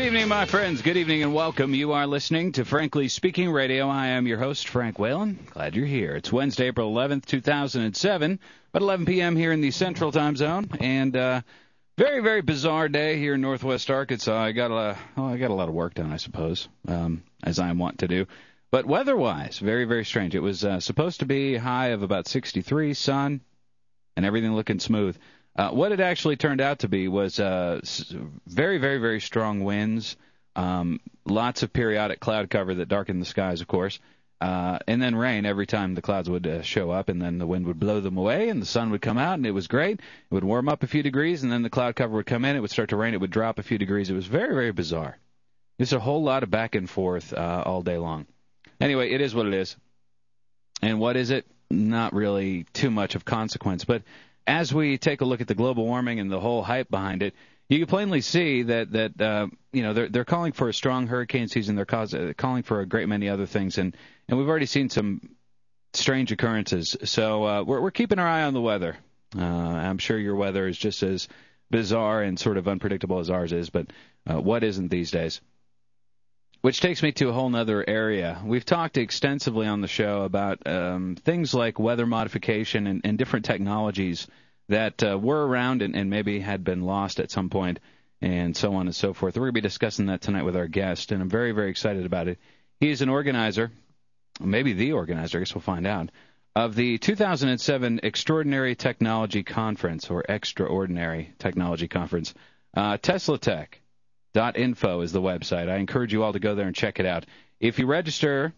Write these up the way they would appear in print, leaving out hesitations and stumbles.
evening, my friends. Good evening and welcome. You are listening to Frankly Speaking Radio. I am your host, Frank Whalen. Glad you're here. It's Wednesday, April 11th, 2007, about 11 p.m. here in the Central Time Zone. And very, very bizarre day here in Northwest Arkansas. I got a lot of work done, I suppose, as I want to do. But weather-wise, very, very strange. It was supposed to be a high of about 63, sun, and everything looking smooth. What it actually turned out to be was very, very, very strong winds, lots of periodic cloud cover that darkened the skies, of course, and then rain every time the clouds would show up, and then the wind would blow them away, and the sun would come out, and it was great. It would warm up a few degrees, and then the cloud cover would come in. It would start to rain. It would drop a few degrees. It was very, very bizarre. There's a whole lot of back and forth all day long. Anyway, it is what it is. And what is it? Not really too much of consequence, but as we take a look at the global warming and the whole hype behind it, you can plainly see that they're calling for a strong hurricane season. They're calling for a great many other things, and we've already seen some strange occurrences. So we're keeping our eye on the weather. I'm sure your weather is just as bizarre and sort of unpredictable as ours is, but what isn't these days? Which takes me to a whole other area. We've talked extensively on the show about things like weather modification and different technologies that were around and maybe had been lost at some point, and so on and so forth. We're going to be discussing that tonight with our guest, and I'm very, very excited about it. He's an organizer, maybe the organizer, I guess we'll find out, of the 2007 Extraordinary Technology Conference, or Extraordinary Technology Conference. TeslaTech.info is the website. I encourage you all to go there and check it out. If you register,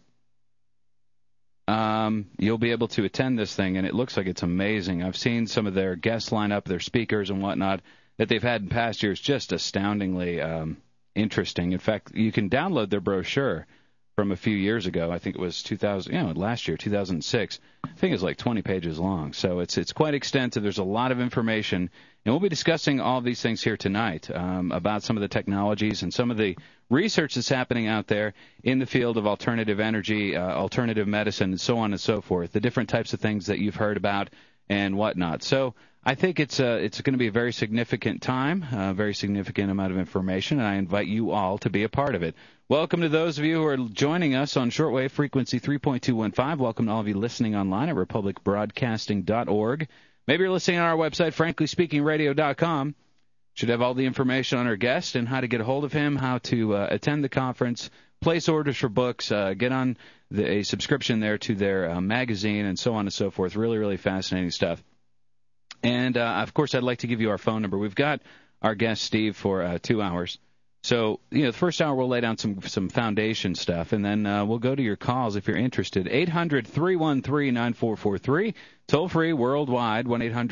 you'll be able to attend this thing, and it looks like it's amazing. I've seen some of their guest lineup, their speakers and whatnot that they've had in past years, just astoundingly interesting. In fact, you can download their brochure from a few years ago. I think it was last year, 2006. I think it's like 20 pages long. So it's quite extensive. There's a lot of information. And we'll be discussing all of these things here tonight about some of the technologies and some of the research that's happening out there in the field of alternative energy, alternative medicine, and so on and so forth, the different types of things that you've heard about and whatnot. So I think it's going to be a very significant time, a very significant amount of information, and I invite you all to be a part of it. Welcome to those of you who are joining us on shortwave frequency 3.215. Welcome to all of you listening online at republicbroadcasting.org. Maybe you're listening on our website, franklyspeakingradio.com. Should have all the information on our guest and how to get a hold of him, how to attend the conference, place orders for books, get on a subscription there to their magazine, and so on and so forth. Really, really fascinating stuff. And, of course, I'd like to give you our phone number. We've got our guest, Steve, for 2 hours. So, the first hour we'll lay down some foundation stuff, and then we'll go to your calls if you're interested. 800-313-9443, toll-free worldwide,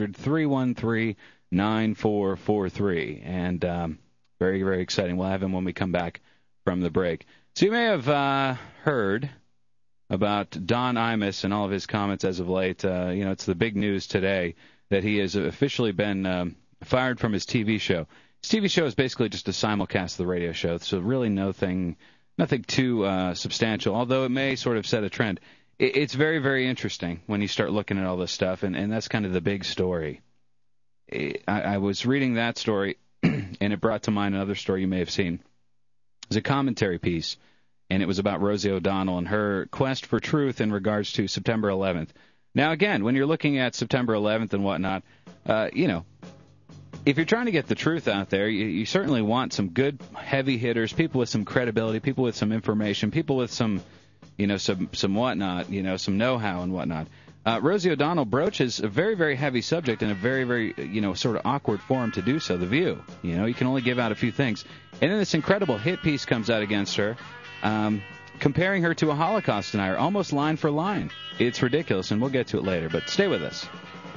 1-800-313-9443. And very, very exciting. We'll have him when we come back from the break. So you may have heard about Don Imus and all of his comments as of late. It's the big news today that he has officially been fired from his TV show. His TV show is basically just a simulcast of the radio show, so really nothing too substantial, although it may sort of set a trend. It's very, very interesting when you start looking at all this stuff, and that's kind of the big story. I was reading that story, and it brought to mind another story you may have seen. It was a commentary piece, and it was about Rosie O'Donnell and her quest for truth in regards to September 11th. Now, again, when you're looking at September 11th and whatnot, if you're trying to get the truth out there, you certainly want some good heavy hitters, people with some credibility, people with some information, people with some whatnot, some know-how and whatnot. Rosie O'Donnell broaches a very, very heavy subject in a very, very, sort of awkward form to do so, The View. You can only give out a few things. And then this incredible hit piece comes out against her, comparing her to a Holocaust denier, almost line for line. It's ridiculous, and we'll get to it later, but stay with us.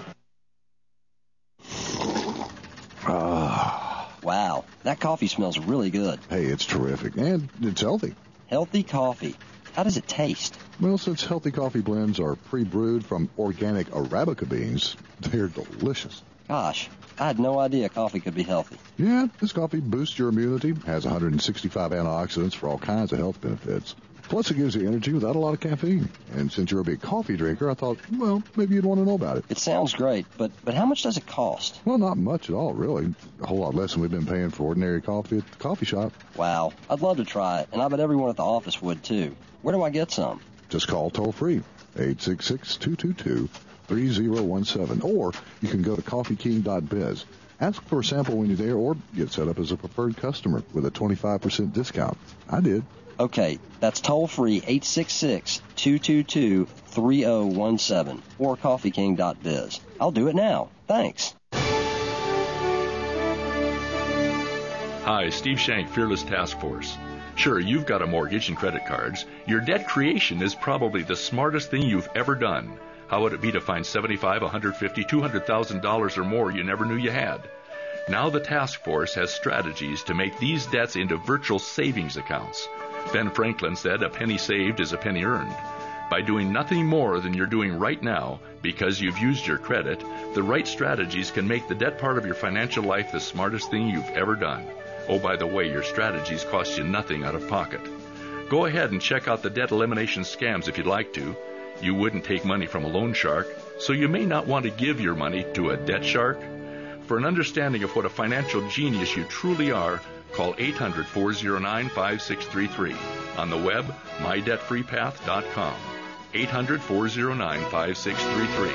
Wow, that coffee smells really good. Hey, it's terrific, and it's healthy. Healthy coffee. How does it taste? Well, since healthy coffee blends are pre-brewed from organic Arabica beans, they're delicious. Gosh, I had no idea coffee could be healthy. Yeah, this coffee boosts your immunity, has 165 antioxidants for all kinds of health benefits. Plus, it gives you energy without a lot of caffeine. And since you're a big coffee drinker, I thought, well, maybe you'd want to know about it. It sounds great, but how much does it cost? Well, not much at all, really. A whole lot less than we've been paying for ordinary coffee at the coffee shop. Wow, I'd love to try it, and I bet everyone at the office would too. Where do I get some? Just call toll-free, 866-222-3017, or you can go to coffeeking.biz. Ask for a sample when you're there, or get set up as a preferred customer with a 25% discount. I did. Okay, that's toll-free 866-222-3017 or coffeeking.biz. I'll do it now. Thanks. Hi, Steve Shank, Fearless Task Force. Sure, you've got a mortgage and credit cards. Your debt creation is probably the smartest thing you've ever done. How would it be to find $75,000, $150,000, $200,000 or more you never knew you had? Now the task force has strategies to make these debts into virtual savings accounts. Ben Franklin said, "A penny saved is a penny earned." By doing nothing more than you're doing right now, because you've used your credit, the right strategies can make the debt part of your financial life the smartest thing you've ever done. Oh, by the way, your strategies cost you nothing out of pocket. Go ahead and check out the debt elimination scams if you'd like to. You wouldn't take money from a loan shark, so you may not want to give your money to a debt shark. For an understanding of what a financial genius you truly are, call 800-409-5633. On the web, mydebtfreepath.com. 800-409-5633.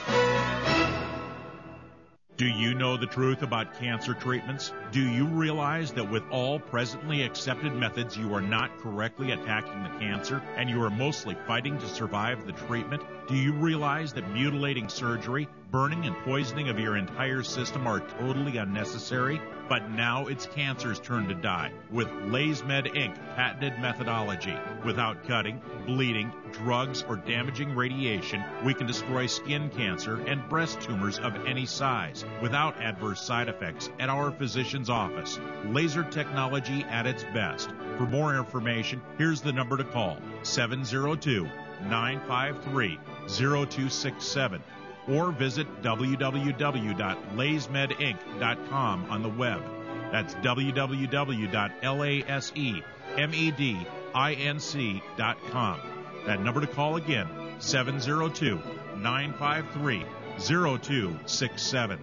Do you know the truth about cancer treatments? Do you realize that with all presently accepted methods, you are not correctly attacking the cancer and you are mostly fighting to survive the treatment? Do you realize that mutilating surgery, burning and poisoning of your entire system are totally unnecessary? But now it's cancer's turn to die with LaysMed Inc. patented methodology. Without cutting, bleeding, drugs, or damaging radiation, we can destroy skin cancer and breast tumors of any size without adverse side effects at our physician's office. Laser technology at its best. For more information, here's the number to call, 702-953-0267. Or visit www.laysmedinc.com on the web. That's www.laysmedinc.com. That number to call again, 702-953-0267.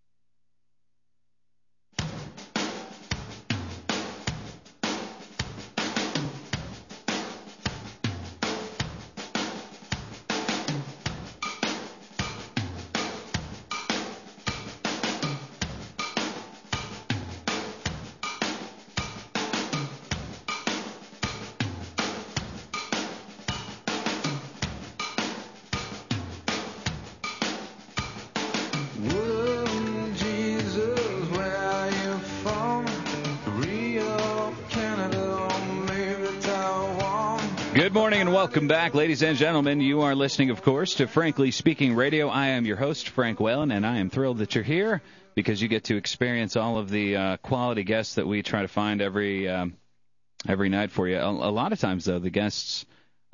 Good morning and welcome back, ladies and gentlemen. You are listening, of course, to Frankly Speaking Radio. I am your host, Frank Whalen, and I am thrilled that you're here because you get to experience all of the quality guests that we try to find every night for you. A lot of times, though, the guests,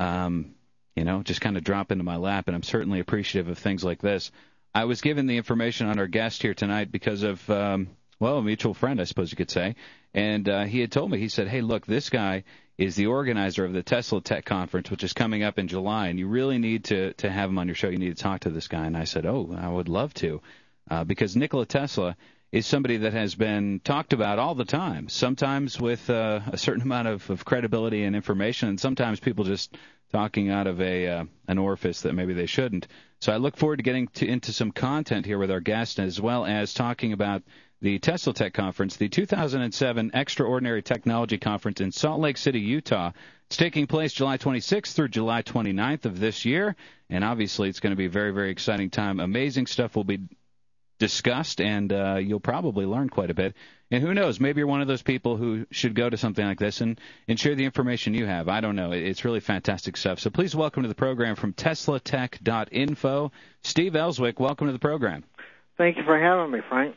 just kind of drop into my lap, and I'm certainly appreciative of things like this. I was given the information on our guest here tonight because of, a mutual friend, I suppose you could say, and he had told me, he said, hey, look, this guy is the organizer of the Tesla Tech Conference, which is coming up in July, and you really need to have him on your show. You need to talk to this guy. And I said, I would love to, because Nikola Tesla is somebody that has been talked about all the time, sometimes with a certain amount of credibility and information, and sometimes people just talking out of an orifice that maybe they shouldn't. So I look forward to getting into some content here with our guest, as well as talking about the Tesla Tech Conference, the 2007 Extraordinary Technology Conference in Salt Lake City, Utah. It's taking place July 26th through July 29th of this year, and obviously it's going to be a very, very exciting time. Amazing stuff will be discussed, and you'll probably learn quite a bit. And who knows, maybe you're one of those people who should go to something like this and share the information you have. I don't know. It's really fantastic stuff. So please welcome to the program from teslatech.info, Steve Elswick. Welcome to the program. Thank you for having me, Frank.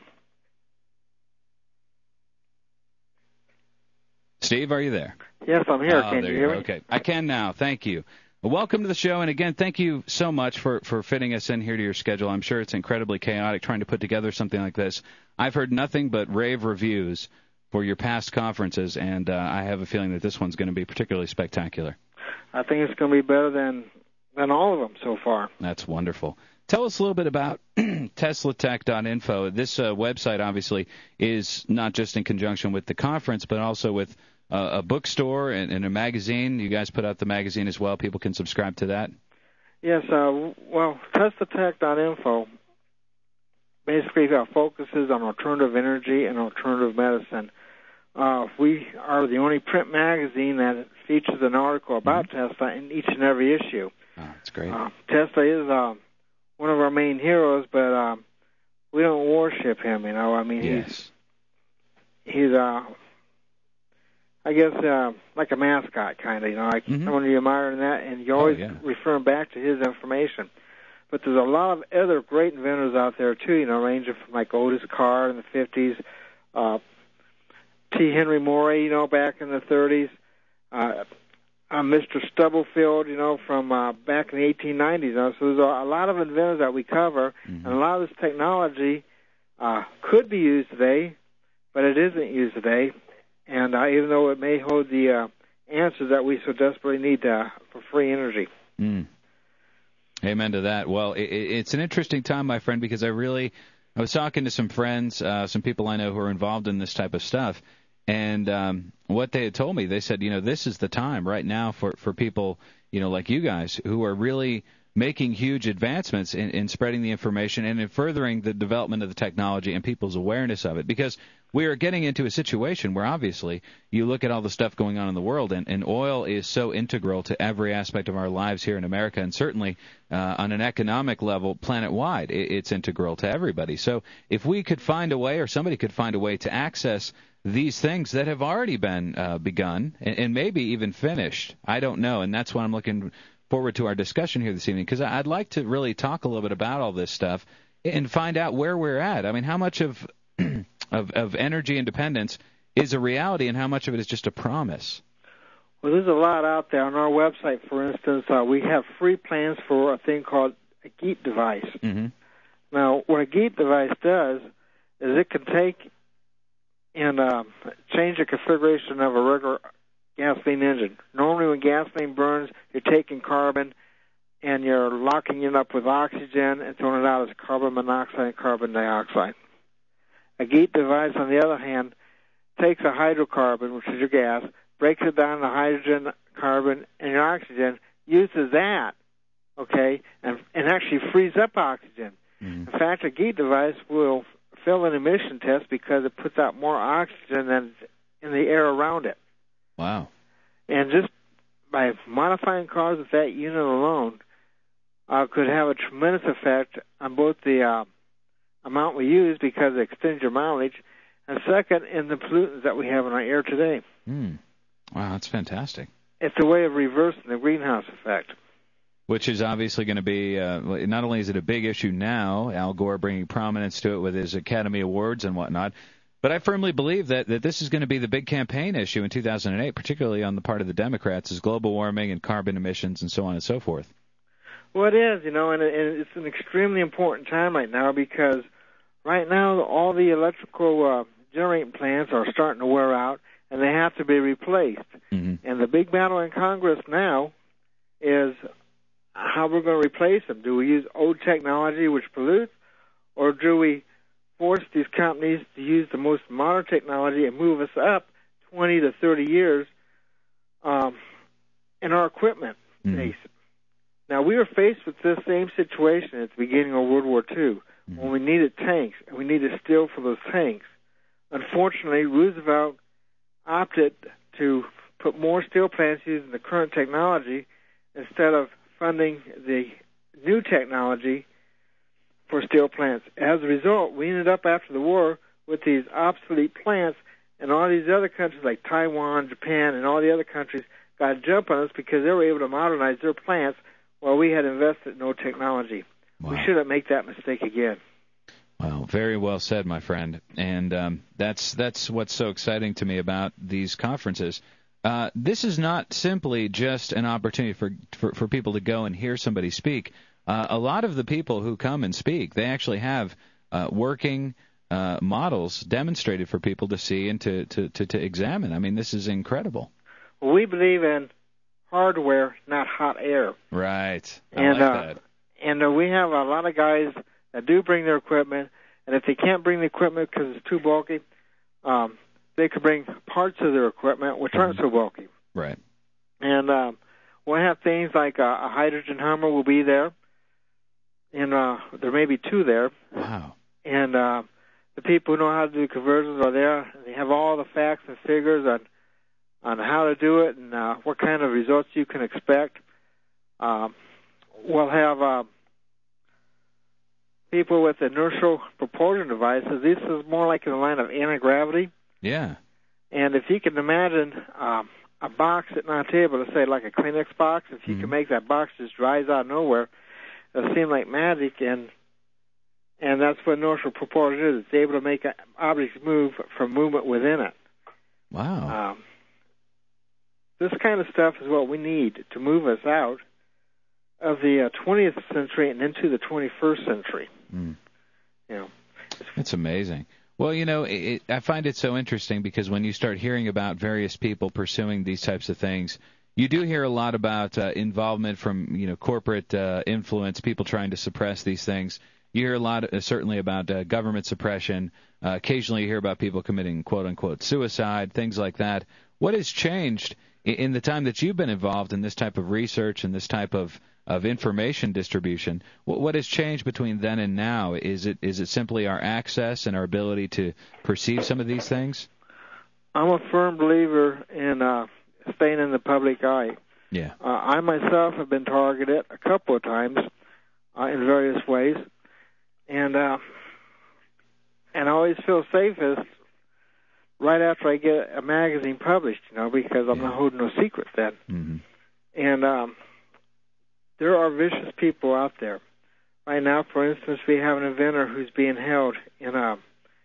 Steve, are you there? Yes, I'm here. Can you hear me? Okay. I can now. Thank you. Well, welcome to the show, and again, thank you so much for fitting us in here to your schedule. I'm sure it's incredibly chaotic trying to put together something like this. I've heard nothing but rave reviews for your past conferences, and I have a feeling that this one's going to be particularly spectacular. I think it's going to be better than all of them so far. That's wonderful. Tell us a little bit about teslatech.info. This website, obviously, is not just in conjunction with the conference, but also with a bookstore and a magazine. You guys put out the magazine as well. People can subscribe to that. Yes, well, teslatech.info basically focuses on alternative energy and alternative medicine. We are the only print magazine that features an article about Tesla in each and every issue. Oh, that's great. Tesla is one of our main heroes, but we don't worship him, I mean, yes. he's I guess, like a mascot, kind of, like someone you admire in that, and you always refer back to his information. But there's a lot of other great inventors out there, too, ranging from, like, Otis Carr in the 50s, T. Henry Morey, back in the 30s, Mr. Stubblefield, from back in the 1890s. So there's a lot of inventors that we cover, and a lot of this technology could be used today, but it isn't used today. And even though it may hold the answers that we so desperately need for free energy. Amen to that. Well, it's an interesting time, my friend, because I was talking to some friends, some people I know who are involved in this type of stuff, and what they had told me, they said, this is the time right now for people, like you guys, who are really making huge advancements in spreading the information and in furthering the development of the technology and people's awareness of it, because we are getting into a situation where obviously you look at all the stuff going on in the world, and oil is so integral to every aspect of our lives here in America, and certainly on an economic level, planet-wide, it's integral to everybody. So if we could find a way, or somebody could find a way to access these things that have already been begun and maybe even finished, I don't know, and that's why I'm looking forward to our discussion here this evening, because I'd like to really talk a little bit about all this stuff and find out where we're at. I mean, how much of energy independence is a reality, and how much of it is just a promise? Well, there's a lot out there. On our website, for instance, we have free plans for a thing called a GEAT device. Now, what a GEAT device does is it can take and change the configuration of a regular gasoline engine. Normally when gasoline burns, you're taking carbon and you're locking it up with oxygen and throwing it out as carbon monoxide and carbon dioxide. A GEAT device, on the other hand, takes a hydrocarbon, which is your gas, breaks it down to hydrogen, carbon, and your oxygen, uses that, okay, and actually frees up oxygen. In fact, a GEAT device will fail an emission test because it puts out more oxygen than in the air around it. Wow. And just by modifying cars with that unit alone could have a tremendous effect on both the amount we use because it extends your mileage, and second, in the pollutants that we have in our air today. Wow, that's fantastic. It's a way of reversing the greenhouse effect. Which is obviously going to be, not only is it a big issue now, Al Gore bringing prominence to it with his Academy Awards and whatnot, but I firmly believe that this is going to be the big campaign issue in 2008, particularly on the part of the Democrats, is global warming and carbon emissions and so on and so forth. Well, it is, and it's an extremely important time right now because right now all the electrical generating plants are starting to wear out and they have to be replaced. And the big battle in Congress now is how we're going to replace them. Do we use old technology which pollutes, or do we force these companies to use the most modern technology and move us up 20 to 30 years in our equipment base? Now, we were faced with this same situation at the beginning of World War II when we needed tanks, and we needed steel for those tanks. Unfortunately, Roosevelt opted to put more steel plants using the current technology instead of funding the new technology for steel plants. As a result, we ended up after the war with these obsolete plants, and all these other countries like Taiwan, Japan, and all the other countries got a jump on us because they were able to modernize their plants while we had invested in no technology. Wow. We shouldn't make that mistake again. Well, very well said, my friend. And that's what's so exciting to me about these conferences. this is not simply just an opportunity for people to go and hear somebody speak. A lot of the people who come and speak, they actually have working models demonstrated for people to see and to examine. I mean, this is incredible. Well, we believe in hardware, not hot air. Right. I like that. And we have a lot of guys that do bring their equipment, and if they can't bring the equipment because it's too bulky, they could bring parts of their equipment which aren't so bulky. Right. And we'll have things like a hydrogen Hummer will be there, and there may be two there. Wow. And the people who know how to do conversions are there. They have all the facts and figures on how to do it and what kind of results you can expect. We'll have people with inertial propulsion devices. This is more like in the line of anti-gravity. Yeah. And if you can imagine a box sitting on a table, let's say like a Kleenex box, if you can make that box just rise out of nowhere, it'll seem like magic, and that's what inertial propulsion is. It's able to make objects move from movement within it. Wow. This kind of stuff is what we need to move us out of the 20th century and into the 21st century. Mm. You know, it's amazing. Well, you know, I find it so interesting because when you start hearing about various people pursuing these types of things, you do hear a lot about involvement from, you know, corporate influence, people trying to suppress these things. You hear a lot, certainly, about government suppression. Occasionally you hear about people committing, quote-unquote, suicide, things like that. What has changed in the time that you've been involved in this type of research and this type of information distribution? What has changed between then and now? Is it simply our access and our ability to perceive some of these things? I'm a firm believer in staying in the public eye. Yeah. I myself have been targeted a couple of times in various ways, and I always feel safest right after I get a magazine published, you know, because I'm not holding no secret then. Mm-hmm. And there are vicious people out there. Right now, for instance, we have an inventor who's being held in a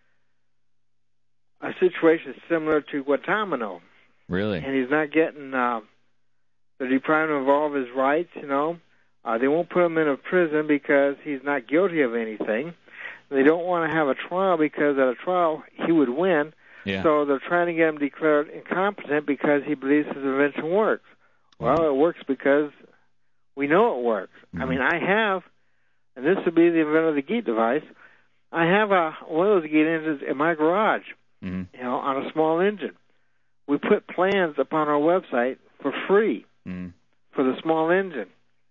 situation similar to Guantanamo. Really? And he's not getting, they're depriving him of all of his rights, you know. They won't put him in a prison because he's not guilty of anything. They don't want to have a trial because at a trial he would win. Yeah. So they're trying to get him declared incompetent because he believes his invention works. Well, it works because we know it works. Mm-hmm. I mean, I have, and this would be the inventor of the Geet device, I have one of those Geet engines in my garage, you know, on a small engine. We put plans up on our website for free for the small engine.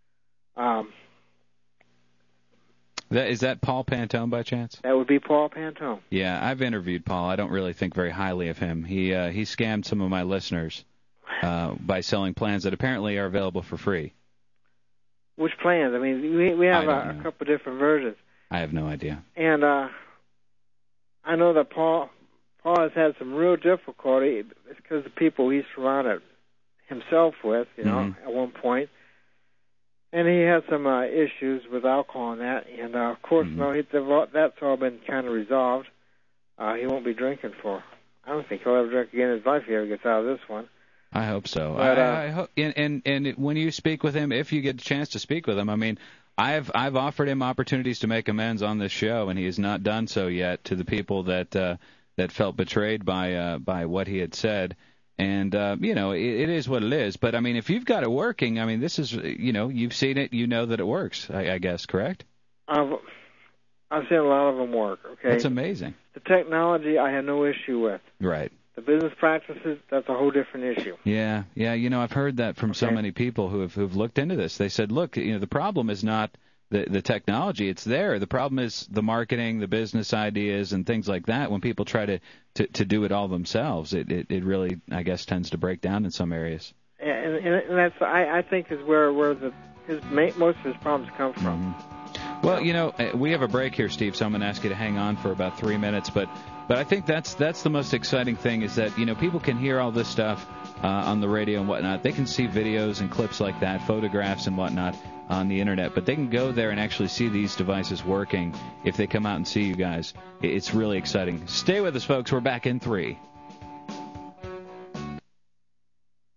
Is that Paul Pantone by chance? That would be Paul Pantone. Yeah, I've interviewed Paul. I don't really think very highly of him. He scammed some of my listeners by selling plans that apparently are available for free. Which plans? I mean, we have a couple different versions. I have no idea. And I know that Paul has had some real difficulty. It's because the people he surrounded himself with, you know, at one point. And he had some issues with alcohol and that. And, of course, no, that's all been kind of resolved. He won't be drinking for, I don't think he'll ever drink again in his life if he ever gets out of this one. I hope so. But, I hope, and when you speak with him, if you get a chance to speak with him, I mean, I've offered him opportunities to make amends on this show, and he has not done so yet to the people that felt betrayed by what he had said. And, you know, it is what it is. But, I mean, if you've got it working, I mean, this is, you know, you've seen it, you know that it works, I guess, correct? I've seen a lot of them work, okay? That's amazing. The technology I have no issue with. Right. The business practices, that's a whole different issue. Yeah, you know, I've heard that from so many people who've looked into this. They said, look, you know, the problem is not the technology, it's there. The problem is the marketing, the business ideas, and things like that. When people try to do it all themselves, it really, I guess, tends to break down in some areas. And that's, I think, is where most of his problems come from. Well, you know, we have a break here, Steve, so I'm going to ask you to hang on for about 3 minutes. But I think that's the most exciting thing is that, you know, people can hear all this stuff on the radio and whatnot. They can see videos and clips like that, photographs and whatnot on the Internet. But they can go there and actually see these devices working if they come out and see you guys. It's really exciting. Stay with us, folks. We're back in 3.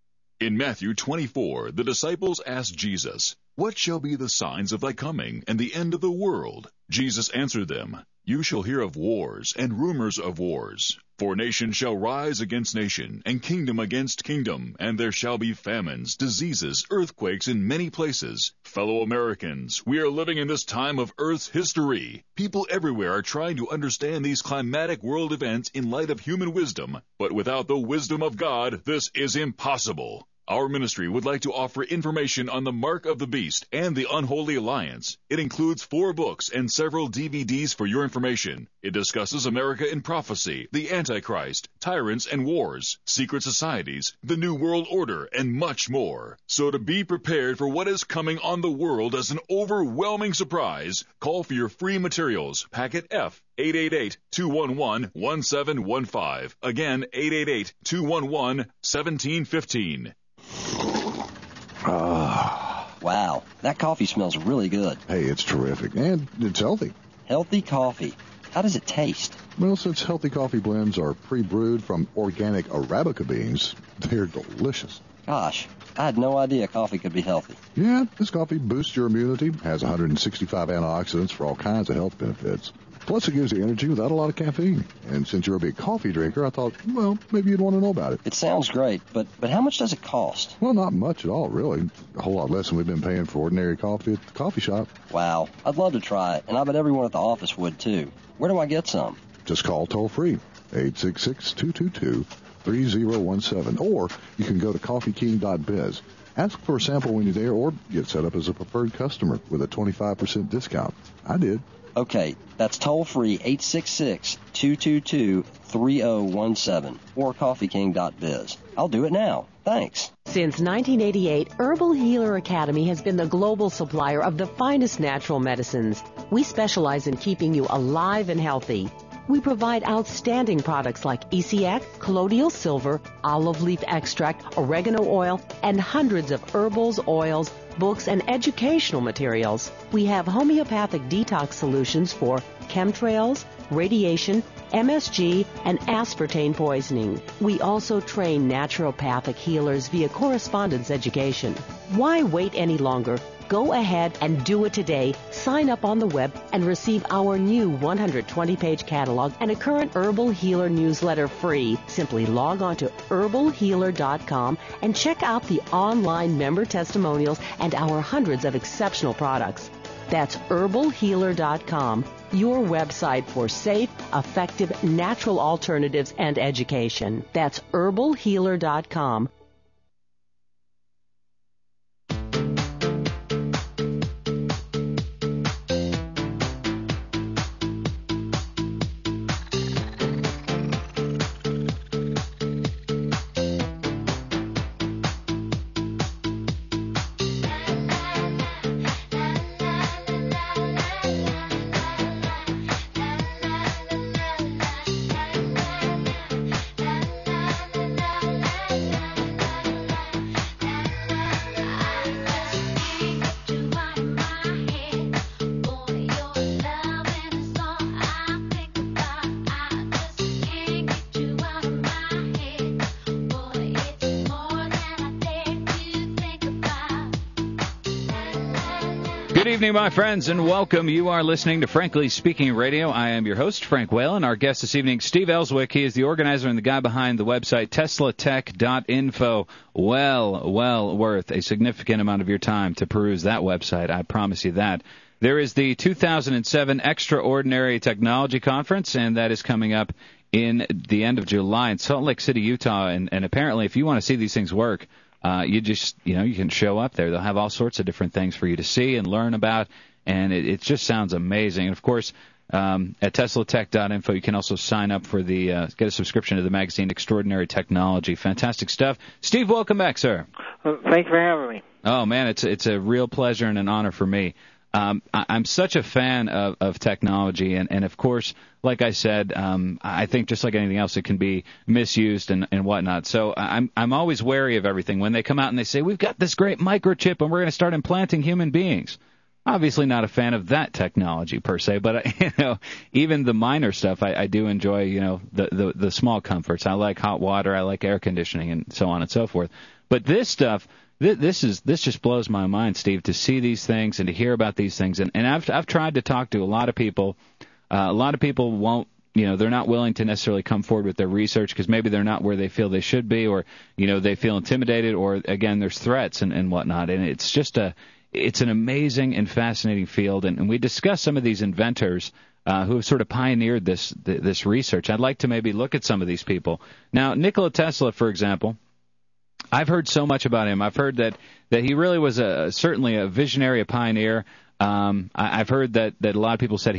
In Matthew 24, the disciples asked Jesus, "What shall be the signs of thy coming and the end of the world?" Jesus answered them, "You shall hear of wars and rumors of wars. For nation shall rise against nation, and kingdom against kingdom, and there shall be famines, diseases, earthquakes in many places. Fellow Americans, we are living in this time of Earth's history. People everywhere are trying to understand these climatic world events in light of human wisdom, but without the wisdom of God, this is impossible. Our ministry would like to offer information on the Mark of the Beast and the Unholy Alliance. It includes 4 books and several DVDs for your information. It discusses America in prophecy, the Antichrist, tyrants and wars, secret societies, the New World Order, and much more. So to be prepared for what is coming on the world as an overwhelming surprise, call for your free materials, packet F, 888-211-1715. Again, 888-211-1715. Wow, that coffee smells really good. Hey, it's terrific, and it's healthy. Healthy coffee. How does it taste? Well, since healthy coffee blends are pre-brewed from organic Arabica beans, they're delicious. Gosh, I had no idea coffee could be healthy. Yeah, this coffee boosts your immunity, has 165 antioxidants for all kinds of health benefits. Plus, it gives you energy without a lot of caffeine. And since you're a big coffee drinker, I thought, well, maybe you'd want to know about it. It sounds great, but how much does it cost? Well, not much at all, really. A whole lot less than we've been paying for ordinary coffee at the coffee shop. Wow, I'd love to try it, and I bet everyone at the office would, too. Where do I get some? Just call toll-free, 866-222-3017, or you can go to coffeeking.biz. Ask for a sample when you're there, or get set up as a preferred customer with a 25% discount. I did. Okay, that's toll-free, 866-222-3017, or coffeeking.biz. I'll do it now. Thanks. Since 1988, Herbal Healer Academy has been the global supplier of the finest natural medicines. We specialize in keeping you alive and healthy. We provide outstanding products like ECX, colloidal silver, olive leaf extract, oregano oil, and hundreds of herbals, oils, books, and educational materials. We have homeopathic detox solutions for chemtrails, radiation, MSG, and aspartame poisoning. We also train naturopathic healers via correspondence education. Why wait any longer? Go ahead and do it today. Sign up on the web and receive our new 120-page catalog and a current Herbal Healer newsletter free. Simply log on to herbalhealer.com and check out the online member testimonials and our hundreds of exceptional products. That's herbalhealer.com, your website for safe, effective, natural alternatives and education. That's herbalhealer.com. Good evening, my friends, and welcome. You are listening to Frankly Speaking Radio. I am your host, Frank Whalen. Our guest this evening, Steve Ellswick. He is the organizer and the guy behind the website teslatech.info. Well worth a significant amount of your time to peruse that website. I promise you that. There is the 2007 Extraordinary Technology Conference, and that is coming up in the end of July in Salt Lake City, Utah. And apparently, if you want to see these things work, you can show up there. They'll have all sorts of different things for you to see and learn about, and it just sounds amazing. And, of course, at teslatech.info, you can also sign up for get a subscription to the magazine Extraordinary Technology. Fantastic stuff. Steve, welcome back, sir. Thanks for having me. Oh, man, it's a real pleasure and an honor for me. I'm such a fan of technology, and of course, like I said, I think just like anything else, it can be misused and whatnot. So I'm always wary of everything. When they come out and they say, we've got this great microchip and we're going to start implanting human beings, obviously not a fan of that technology per se, but even the minor stuff, I do enjoy. The small comforts. I like hot water. I like air conditioning, and so on and so forth. But this stuff, this just blows my mind, Steve, to see these things and to hear about these things. And I've tried to talk to a lot of people. A lot of people won't. They're not willing to necessarily come forward with their research because maybe they're not where they feel they should be, or they feel intimidated, or again there's threats and whatnot. And it's an amazing and fascinating field. And we discussed some of these inventors who have sort of pioneered this research. I'd like to maybe look at some of these people. Now, Nikola Tesla, for example, I've heard so much about him. I've heard that he really was certainly a visionary, a pioneer. I've heard that a lot of people said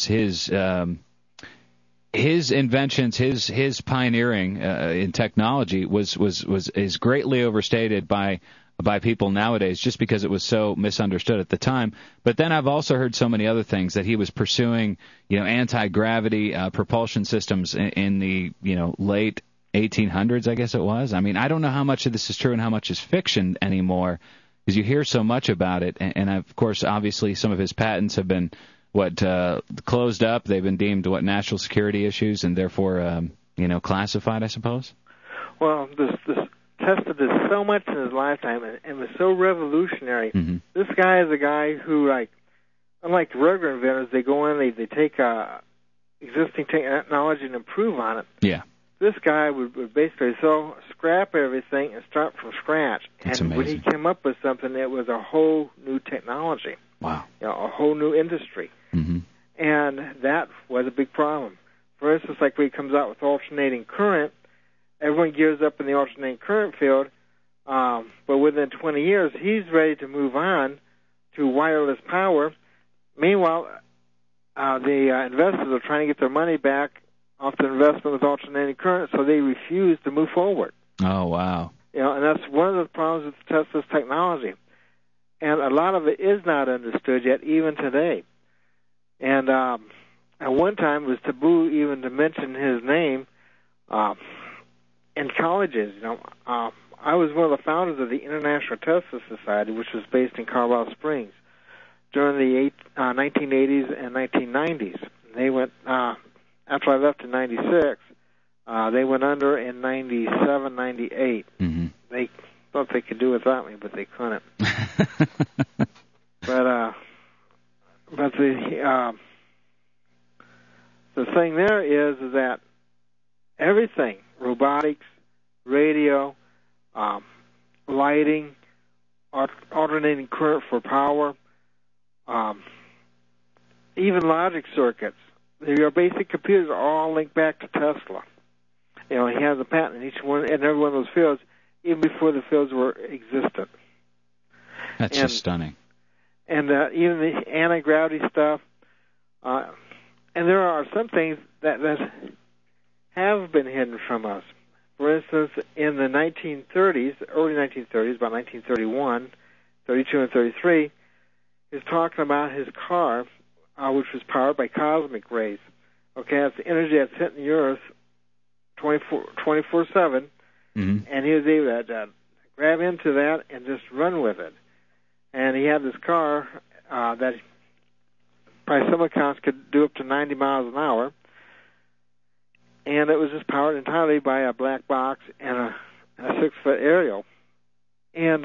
his inventions, his pioneering in technology is greatly overstated by people nowadays, just because it was so misunderstood at the time. But then I've also heard so many other things, that he was pursuing, anti-gravity propulsion systems in the late 1800s, I guess it was. I mean, I don't know how much of this is true and how much is fiction anymore, because you hear so much about it. And of course, obviously, some of his patents have been closed up. They've been deemed national security issues, and therefore classified, I suppose. Well, this Tesla did so much in his lifetime and was so revolutionary. Mm-hmm. This guy is a guy who, unlike the regular inventors, they go in, they take existing technology and improve on it. Yeah. This guy would basically scrap everything and start from scratch. That's and amazing. When he came up with something, it was a whole new technology. Wow. A whole new industry. Mm-hmm. And that was a big problem. For instance, like when he comes out with alternating current, everyone gears up in the alternating current field, but within 20 years, he's ready to move on to wireless power. Meanwhile, the investors are trying to get their money back off the investment with alternating current, so they refuse to move forward. Oh, wow. And that's one of the problems with Tesla's technology. And a lot of it is not understood yet, even today. And at one time, it was taboo even to mention his name in colleges. I was one of the founders of the International Tesla Society, which was based in Colorado Springs during the 1980s and 1990s. They went after I left in 96. They went under in 97, 98. Mm-hmm. They thought they could do without me, but they couldn't. But the thing there is that everything, robotics, radio, lighting, alternating current for power, even logic circuits, your basic computers are all linked back to Tesla. He has a patent in each one, and every one of those fields, even before the fields were existent. That's just stunning. And even the anti-gravity stuff. And there are some things that have been hidden from us. For instance, in the 1930s, early 1930s, about 1931, 32 and 33, he's talking about his car, which was powered by cosmic rays. Okay, that's the energy that's hitting the Earth 24/7, mm-hmm. and he was able to grab into that and just run with it. And he had this car that, by some accounts, could do up to 90 miles an hour, and it was just powered entirely by a black box and a 6-foot aerial. And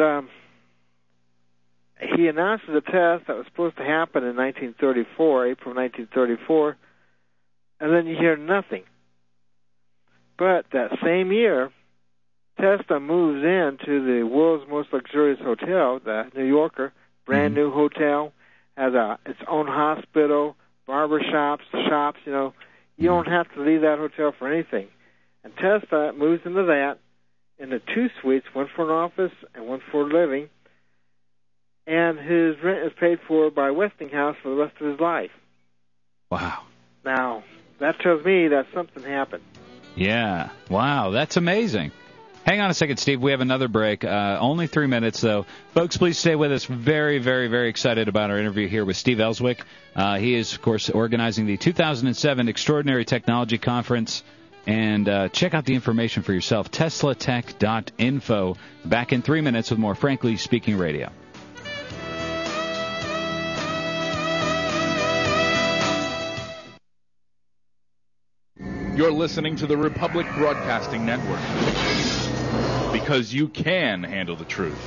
he announced the test that was supposed to happen in 1934, April 1934, and then you hear nothing. But that same year, Tesla moves into the world's most luxurious hotel, the New Yorker, brand new hotel, has its own hospital, barber shops. You don't have to leave that hotel for anything. And Tesla moves into that, into 2 suites, one for an office and one for living, and his rent is paid for by Westinghouse for the rest of his life. Wow. Now, that tells me that something happened. Yeah. Wow, that's amazing. Hang on a second, Steve. We have another break. Only 3 minutes, though. Folks, please stay with us. Very, very, very excited about our interview here with Steve Elswick. He is, of course, organizing the 2007 Extraordinary Technology Conference. And check out the information for yourself, teslatech.info. Back in 3 minutes with more Frankly Speaking Radio. You're listening to the Republic Broadcasting Network. Because you can handle the truth.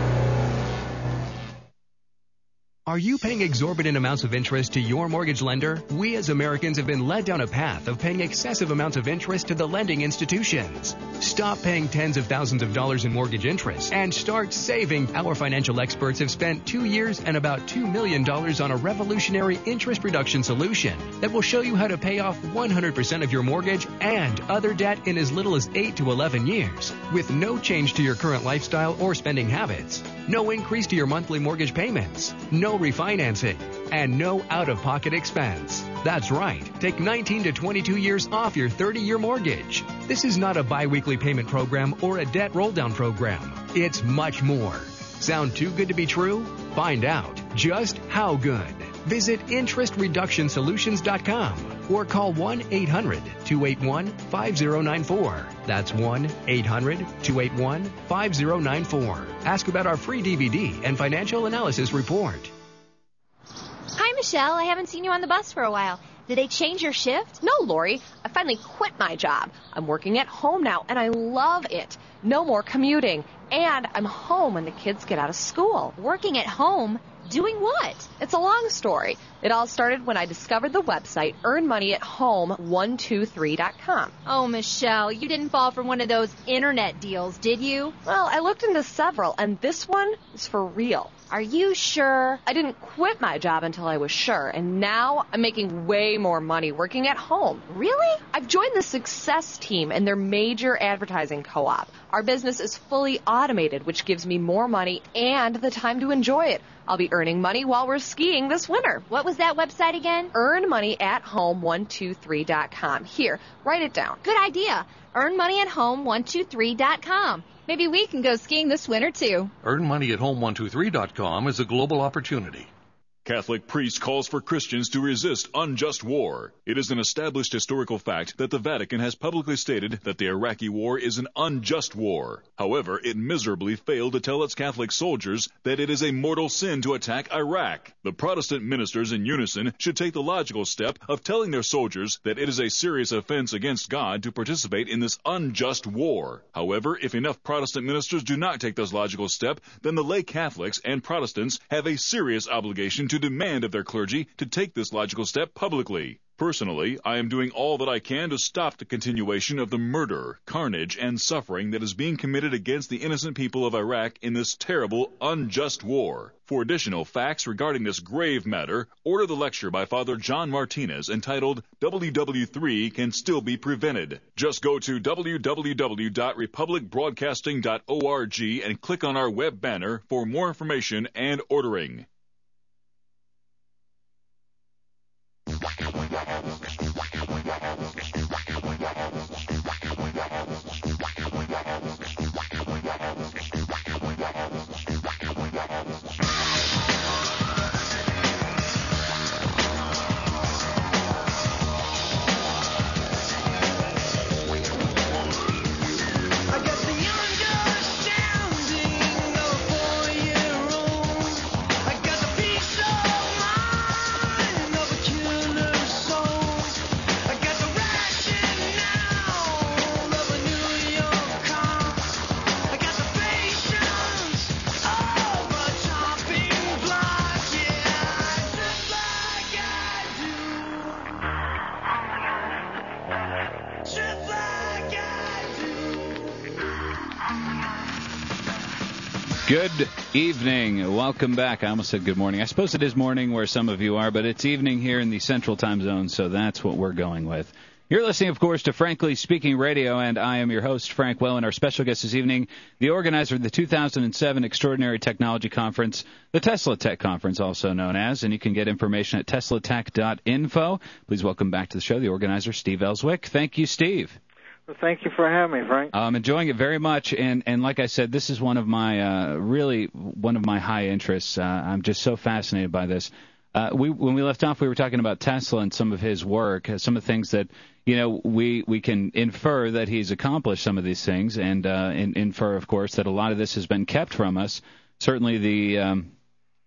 Are you paying exorbitant amounts of interest to your mortgage lender? We as Americans have been led down a path of paying excessive amounts of interest to the lending institutions. Stop paying tens of thousands of dollars in mortgage interest and start saving. Our financial experts have spent 2 years and about $2 million on a revolutionary interest reduction solution that will show you how to pay off 100% of your mortgage and other debt in as little as 8 to 11 years with no change to your current lifestyle or spending habits. No increase to your monthly mortgage payments. No refinancing, and no out-of-pocket expense. That's right. Take 19 to 22 years off your 30-year mortgage. This is not a bi-weekly payment program or a debt roll-down program. It's much more. Sound too good to be true? Find out just how good. Visit interestreductionsolutions.com or call 1-800-281-5094. That's 1-800-281-5094. Ask about our free DVD and financial analysis report. Hi, Michelle. I haven't seen you on the bus for a while. Did they change your shift? No, Lori. I finally quit my job. I'm working at home now, and I love it. No more commuting. And I'm home when the kids get out of school. Working at home? Doing what? It's a long story. It all started when I discovered the website earnmoneyathome123.com. Oh, Michelle, you didn't fall for one of those internet deals, did you? Well, I looked into several, and this one is for real. Are you sure? I didn't quit my job until I was sure, and now I'm making way more money working at home. Really? I've joined the Success Team and their major advertising co-op. Our business is fully automated, which gives me more money and the time to enjoy it. I'll be earning money while we're skiing this winter. What was that website again? earnmoneyathome123.com. Here, write it down. Good idea. earnmoneyathome123.com. Maybe we can go skiing this winter, too. earnmoneyathome123.com is a global opportunity. Catholic priest calls for Christians to resist unjust war. It is an established historical fact that the Vatican has publicly stated that the Iraqi war is an unjust war. However, it miserably failed to tell its Catholic soldiers that it is a mortal sin to attack Iraq. The Protestant ministers in unison should take the logical step of telling their soldiers that it is a serious offense against God to participate in this unjust war. However, if enough Protestant ministers do not take this logical step, then the lay Catholics and Protestants have a serious obligation to demand of their clergy to take this logical step publicly. Personally, I am doing all that I can to stop the continuation of the murder, carnage, and suffering that is being committed against the innocent people of Iraq in this terrible, unjust war. For additional facts regarding this grave matter, order the lecture by Father John Martinez entitled WW3 Can Still Be Prevented. Just go to www.republicbroadcasting.org and click on our web banner for more information and ordering. Good evening. Welcome back. I almost said good morning. I suppose it is morning where some of you are, but it's evening here in the Central Time Zone, so that's what we're going with. You're listening, of course, to Frankly Speaking Radio, and I am your host, Frank Whalen. Our special guest this evening, the organizer of the 2007 Extraordinary Technology Conference, the Tesla Tech Conference, also known as, and you can get information at teslatech.info. Please welcome back to the show the organizer, Steve Ellswick. Thank you, Steve. Well, thank you for having me, Frank. I'm enjoying it very much, and like I said, this is one of my really one of my high interests. I'm just so fascinated by this. When we left off, we were talking about Tesla and some of his work, some of the things that we can infer that he's accomplished some of these things, and infer, of course, that a lot of this has been kept from us. Certainly,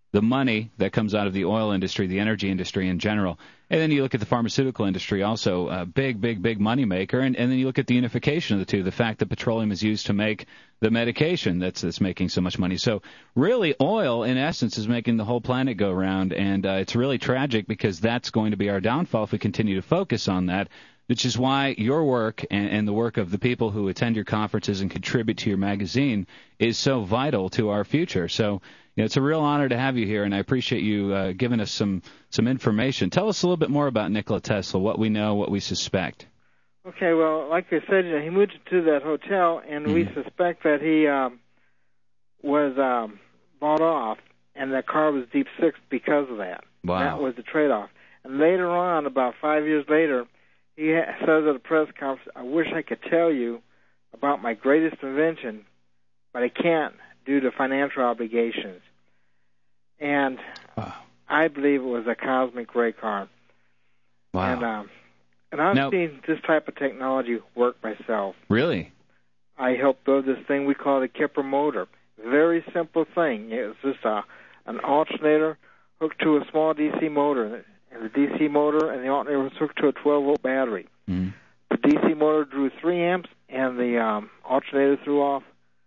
the money that comes out of the oil industry, the energy industry in general. And then you look at the pharmaceutical industry, also a big money maker. And then you look at the unification of the two, the fact that petroleum is used to make the medication that's making so much money. So really, oil, in essence, is making the whole planet go round. And it's really tragic because that's going to be our downfall if we continue to focus on that, which is why your work and the work of the people who attend your conferences and contribute to your magazine is so vital to our future. So it's a real honor to have you here, and I appreciate you giving us some information. Tell us a little bit more about Nikola Tesla, what we know, what we suspect. Okay, well, like I said, he moved to that hotel, and we suspect that he was bought off, and that car was deep sixed because of that. Wow. That was the trade-off. And later on, about 5 years later, he says at a press conference, I wish I could tell you about my greatest invention, but I can't due to financial obligations. And I believe it was a cosmic ray car. Wow. And I've seen this type of technology work myself. Really? I helped build this thing we call the Kipper motor. Very simple thing. It was just an alternator hooked to a small DC motor. And the DC motor and the alternator was hooked to a 12-volt battery. Mm-hmm. The DC motor drew 3 amps, and the alternator threw off,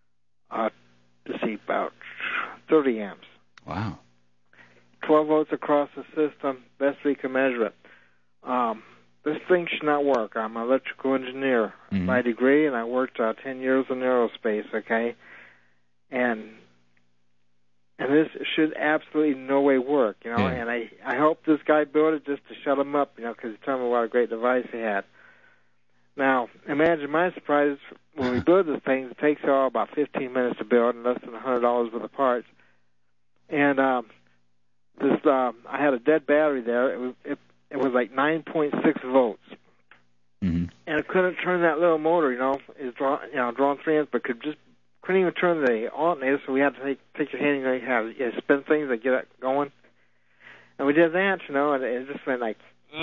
about 30 amps. Wow. 12 volts across the system, best we can measure it. This thing should not work. I'm an electrical engineer by degree, and I worked 10 years in aerospace, okay? And this should absolutely no way work, you know? Yeah. And I hope this guy built it just to shut him up, you know, because he told me what a great device he had. Now, imagine my surprise when we build this thing. It takes about 15 minutes to build and less than $100 worth of parts. And I had a dead battery there. It was like 9.6 volts. Mm-hmm. And it couldn't turn that little motor, you know. It's drawn 3 amps, but couldn't even turn the alternator, so we had to take your hand and spin things to get it going. And we did that, you know, and it just went like,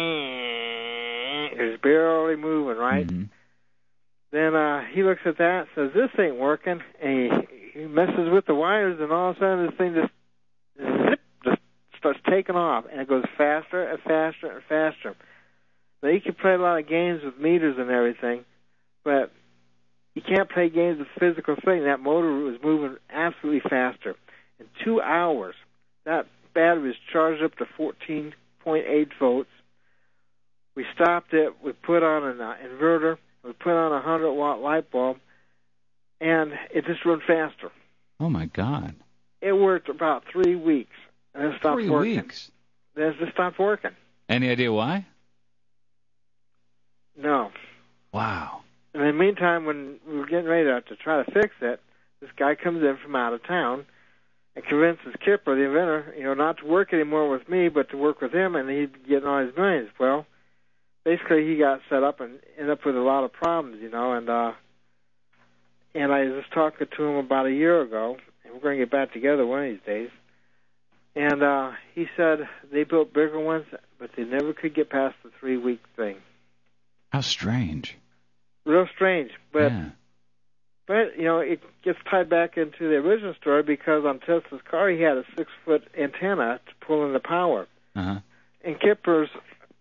it was barely moving, right? Mm-hmm. Then he looks at that and says, this ain't working. And he messes with the wires, and all of a sudden this thing just starts taking off, and it goes faster and faster and faster. Now, you can play a lot of games with meters and everything, but you can't play games with physical thing. That motor was moving absolutely faster. In 2 hours, that battery was charged up to 14.8 volts. We stopped it. We put on an inverter. We put on a 100-watt light bulb, and it just run faster. Oh, my God. It worked about 3 weeks, and it stopped working. 3 weeks? Then it just stopped working. Any idea why? No. Wow. In the meantime, when we were getting ready to try to fix it, this guy comes in from out of town and convinces Kipper, the inventor, you know, not to work anymore with me, but to work with him, and he'd be getting all his millions. Well, basically, he got set up and ended up with a lot of problems, you know, and I was just talking to him about a year ago, and we're going to get back together one of these days, and he said they built bigger ones, but they never could get past the 3-week thing. How strange. Real strange, but you know, it gets tied back into the original story because on Tesla's car he had a 6-foot antenna to pull in the power. Uh-huh. And Kipper's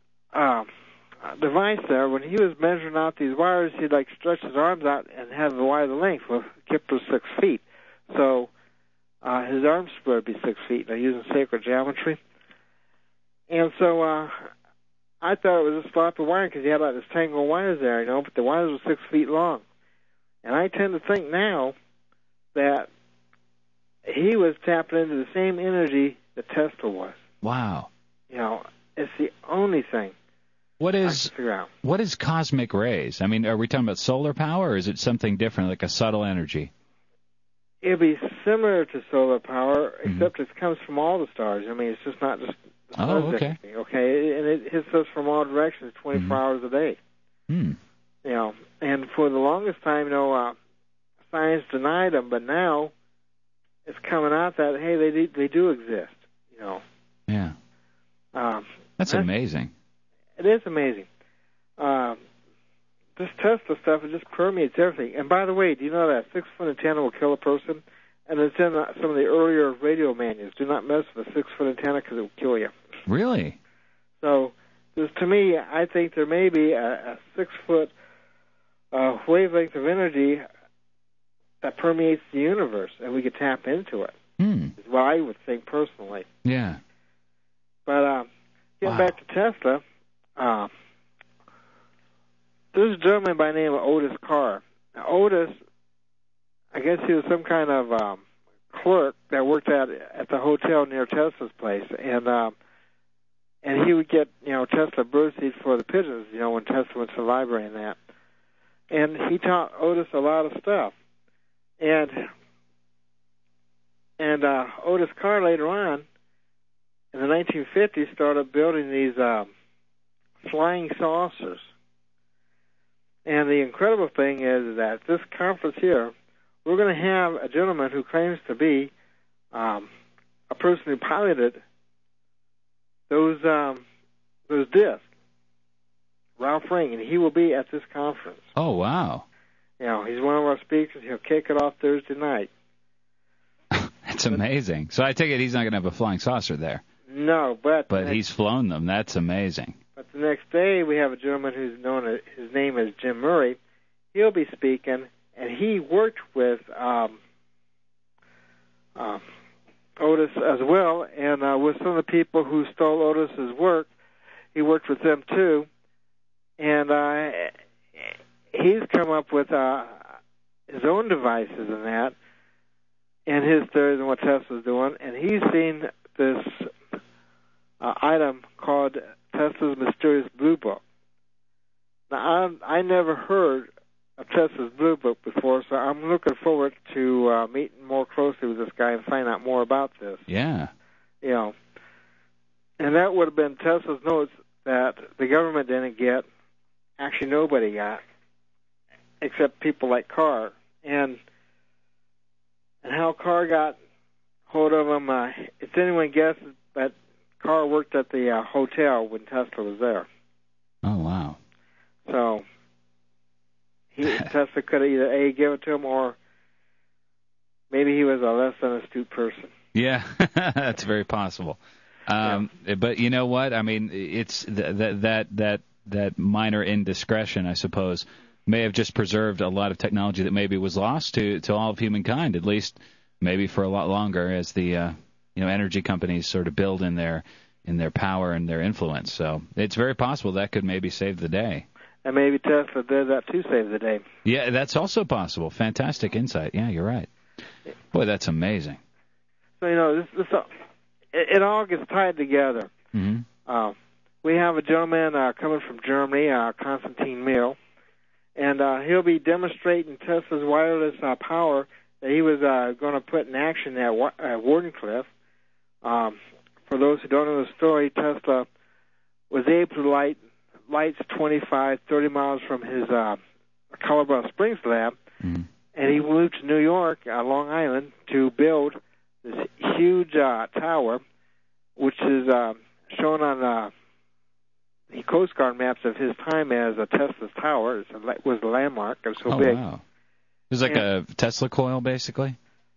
device there, when he was measuring out these wires, he'd like stretch his arms out and have the wire the length. Well, Kipper's 6 feet, so his arm spread would be 6 feet. They're using sacred geometry, and so I thought it was a sloppy wiring because he had like this tangle of wires there, you know, but the wires were 6 feet long. And I tend to think now that he was tapping into the same energy that Tesla was. Wow. You know, it's the only thing I can figure out. What is cosmic rays? I mean, are we talking about solar power, or is it something different, like a subtle energy? It'd be similar to solar power, except it comes from all the stars. I mean, it's just not just the stars. Oh, okay. Okay, and it hits us from all directions 24 hours a day. Hmm. You know, and for the longest time, you know, science denied them, but now it's coming out that, hey, they do exist, you know. Yeah. That's amazing. It is amazing. This Tesla stuff, it just permeates everything. And by the way, do you know that 6-foot antenna will kill a person? And it's in some of the earlier radio manuals. Do not mess with a 6-foot antenna because it will kill you. Really? So, to me, I think there may be a 6-foot wavelength of energy that permeates the universe, and we could tap into it. Is what I would think personally. Yeah. But getting back to Tesla, there's a gentleman by the name of Otis Carr. Now, Otis, I guess he was some kind of clerk that worked at the hotel near Tesla's place, and he would get Tesla birdseed for the pigeons, when Tesla went to the library and that. And he taught Otis a lot of stuff, and Otis Carr later on in the 1950s started building these flying saucers. And the incredible thing is that this conference here, we're going to have a gentleman who claims to be a person who piloted those discs, Ralph Ring, and he will be at this conference. Oh, wow. He's one of our speakers. He'll kick it off Thursday night. That's amazing. So I take it he's not going to have a flying saucer there. No, but he's flown them. That's amazing. But the next day we have a gentleman who's known as, his name is Jim Murray. He'll be speaking, and he worked with Otis as well, and with some of the people who stole Otis's work, he worked with them too. And he's come up with his own devices and that, and his theories on what Tesla's doing, and he's seen this item called Tesla's Mysterious Blue Book. Now, I never heard of Tesla's Blue Book before, so I'm looking forward to meeting more closely with this guy and find out more about this. Yeah. And that would have been Tesla's notes that the government didn't get, actually nobody got, except people like Carr. And how Carr got hold of them, if anyone guesses that Carr worked at the hotel when Tesla was there. Oh, wow. So Tesla could have either A, give it to him, or maybe he was a less than astute person. Yeah, that's very possible. But you know what? I mean, it's that minor indiscretion, I suppose, may have just preserved a lot of technology that maybe was lost to all of humankind, at least maybe for a lot longer, as the energy companies sort of build in their power and their influence. So it's very possible that could maybe save the day. And maybe Tesla did that to save the day. Yeah, that's also possible. Fantastic insight. Yeah, you're right. Boy, that's amazing. So it all gets tied together. Mm-hmm. We have a gentleman coming from Germany, Konstantin Mill, and he'll be demonstrating Tesla's wireless power that he was going to put in action at Wardenclyffe. For those who don't know the story, Tesla was able to light lights 25, 30 miles from his Colorado Springs lab, and he moved to New York, Long Island, to build this huge tower, which is shown on the Coast Guard maps of his time as a Tesla's tower. It was a landmark. It was so big. Wow. It was like a Tesla coil, basically?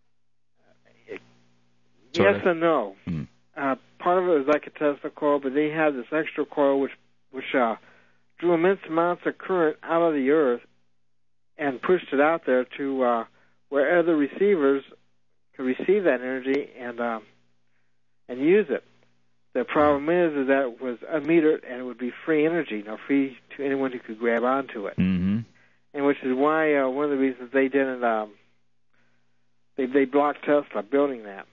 Yes and no. Part of it was like a Tesla coil, but they had this extra coil which drew immense amounts of current out of the earth and pushed it out there to where other receivers could receive that energy and use it. The problem is that it was unmetered and it would be free energy, free to anyone who could grab onto it. Mm-hmm. And which is why one of the reasons they didn't they blocked Tesla building that.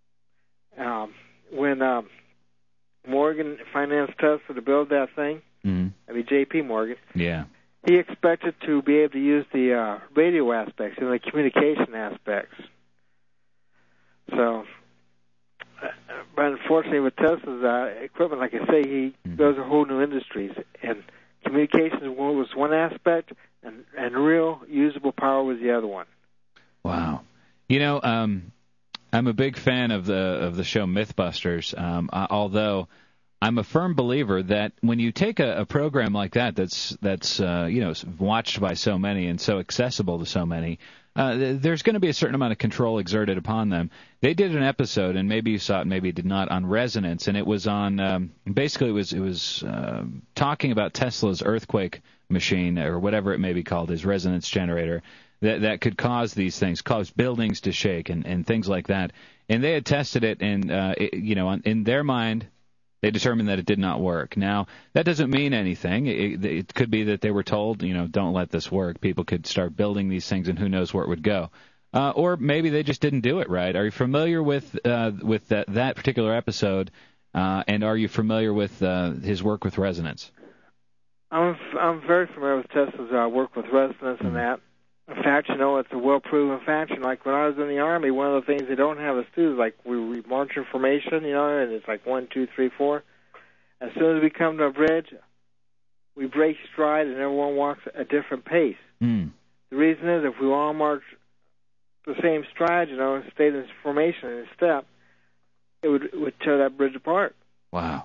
When Morgan financed Tesla to build that thing, J.P. Morgan, he expected to be able to use the radio aspects and the communication aspects. So, but unfortunately with Tesla's equipment, like I say, those are whole new industries, and communications was one aspect, and real usable power was the other one. Wow. I'm a big fan of the show Mythbusters, although I'm a firm believer that when you take a program like that's watched by so many and so accessible to so many, there's going to be a certain amount of control exerted upon them. They did an episode, and maybe you saw it, maybe you did not, on resonance, and it was on basically it was talking about Tesla's earthquake machine, or whatever it may be called, his resonance generator, that could cause these things, cause buildings to shake and things like that. And they had tested it, and in their mind, they determined that it did not work. Now, that doesn't mean anything. It could be that they were told, don't let this work. People could start building these things, and who knows where it would go. Or maybe they just didn't do it right. Are you familiar with that particular episode, and are you familiar with his work with resonance? I'm very familiar with Tesla's work with resonance and that. In fact, it's a well-proven fact. Like when I was in the Army, one of the things they don't have us do is like we march information, and it's like 1, 2, 3, 4. As soon as we come to a bridge, we break stride and everyone walks a different pace. The reason is if we all march the same stride, stay in formation in step, it would tear that bridge apart. Wow.